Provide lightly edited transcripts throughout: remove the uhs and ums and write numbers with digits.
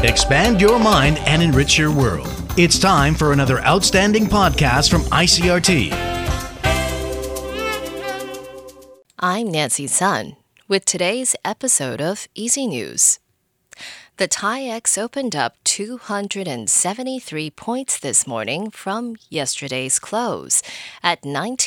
Expand your mind and enrich your world. It's time for another outstanding podcast from ICRT. I'm Nancy Sun with today's episode of Easy News. The TAIEX opened up 273 points this morning from yesterday's close at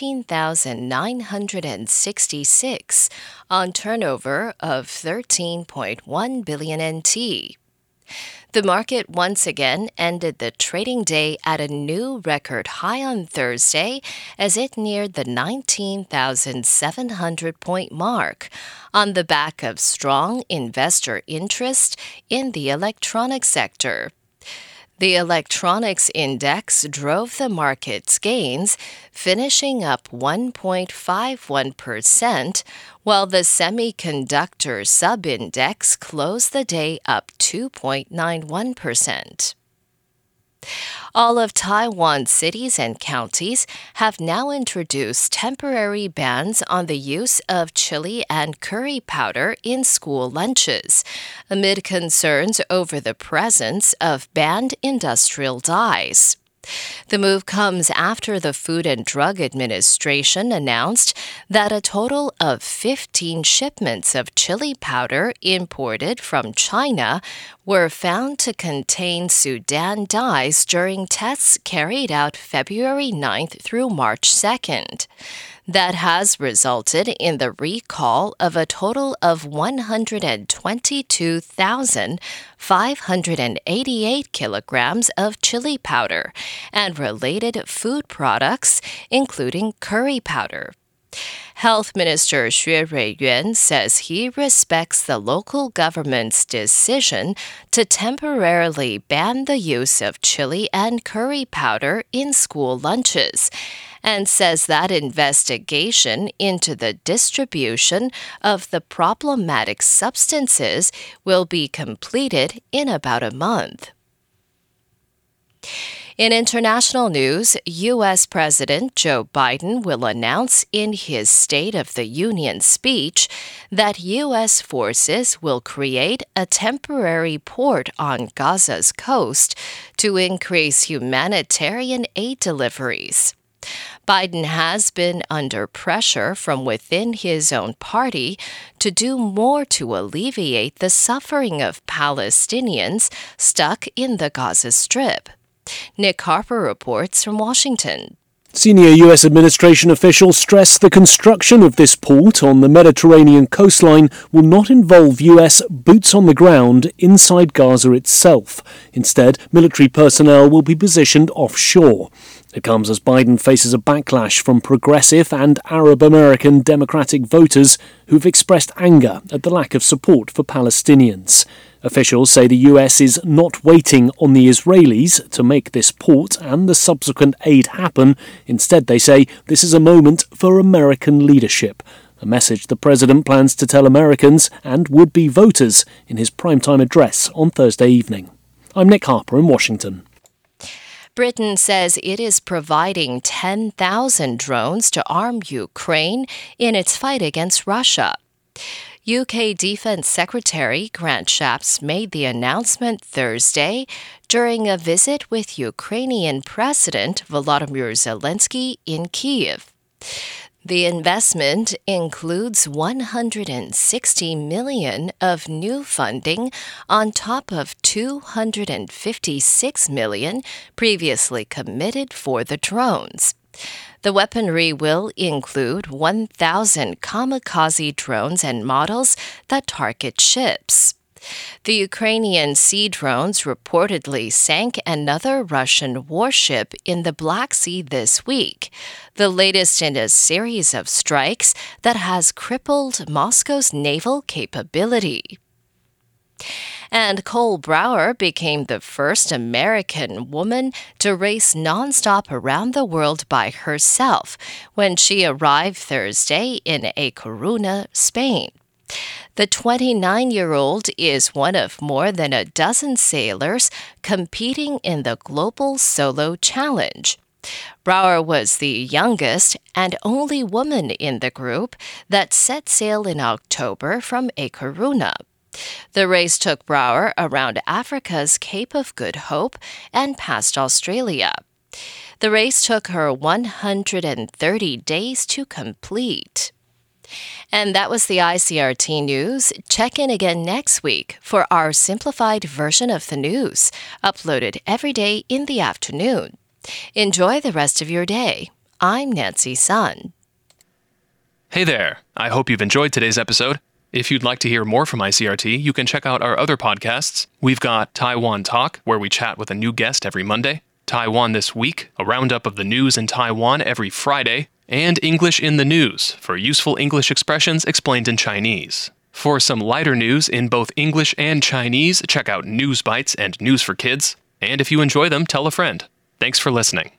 19,966 on turnover of 13.1 billion NT. The market once again ended the trading day at a new record high on Thursday as it neared the 19,700 point mark on the back of strong investor interest in the electronics sector. The electronics index drove the market's gains, finishing up 1.51%, while the semiconductor sub-index closed the day up 2.91%. All of Taiwan's cities and counties have now introduced temporary bans on the use of chili and curry powder in school lunches, amid concerns over the presence of banned industrial dyes. The move comes after the Food and Drug Administration announced that a total of 15 shipments of chili powder imported from China were found to contain Sudan dyes during tests carried out February 9th through March 2nd. That has resulted in the recall of a total of 122,588 kilograms of chili powder and related food products, including curry powder. Health Minister Xue Ruiyuan says he respects the local government's decision to temporarily ban the use of chili and curry powder in school lunches, and says that investigation into the distribution of the problematic substances will be completed in about a month. In international news, U.S. President Joe Biden will announce in his State of the Union speech that U.S. forces will create a temporary port on Gaza's coast to increase humanitarian aid deliveries. Biden has been under pressure from within his own party to do more to alleviate the suffering of Palestinians stuck in the Gaza Strip. Nick Harper reports from Washington. Senior U.S. administration officials stress the construction of this port on the Mediterranean coastline will not involve U.S. boots on the ground inside Gaza itself. Instead, military personnel will be positioned offshore. It comes as Biden faces a backlash from progressive and Arab American Democratic voters who've expressed anger at the lack of support for Palestinians. Officials say the US is not waiting on the Israelis to make this port and the subsequent aid happen. Instead, they say this is a moment for American leadership, a message the president plans to tell Americans and would-be voters in his primetime address on Thursday evening. I'm Nick Harper in Washington. Britain says it is providing 10,000 drones to arm Ukraine in its fight against Russia. UK Defense Secretary Grant Shapps made the announcement Thursday during a visit with Ukrainian President Volodymyr Zelensky in Kyiv. The investment includes $160 million of new funding on top of $256 million previously committed for the drones. The weaponry will include 1,000 kamikaze drones and models that target ships. The Ukrainian sea drones reportedly sank another Russian warship in the Black Sea this week, the latest in a series of strikes that has crippled Moscow's naval capability. And Cole Brower became the first American woman to race nonstop around the world by herself when she arrived Thursday in A Coruña, Spain. The 29-year-old is one of more than a dozen sailors competing in the Global Solo Challenge. Brower was the youngest and only woman in the group that set sail in October from A Coruña. The race took Brouwer around Africa's Cape of Good Hope and past Australia. The race took her 130 days to complete. And that was the ICRT news. Check in again next week for our simplified version of the news, uploaded every day in the afternoon. Enjoy the rest of your day. I'm Nancy Sun. Hey there. I hope you've enjoyed today's episode. If you'd like to hear more from ICRT, you can check out our other podcasts. We've got Taiwan Talk, where we chat with a new guest every Monday, Taiwan This Week, a roundup of the news in Taiwan every Friday, and English in the News, for useful English expressions explained in Chinese. For some lighter news in both English and Chinese, check out News Bites and News for Kids. And if you enjoy them, tell a friend. Thanks for listening.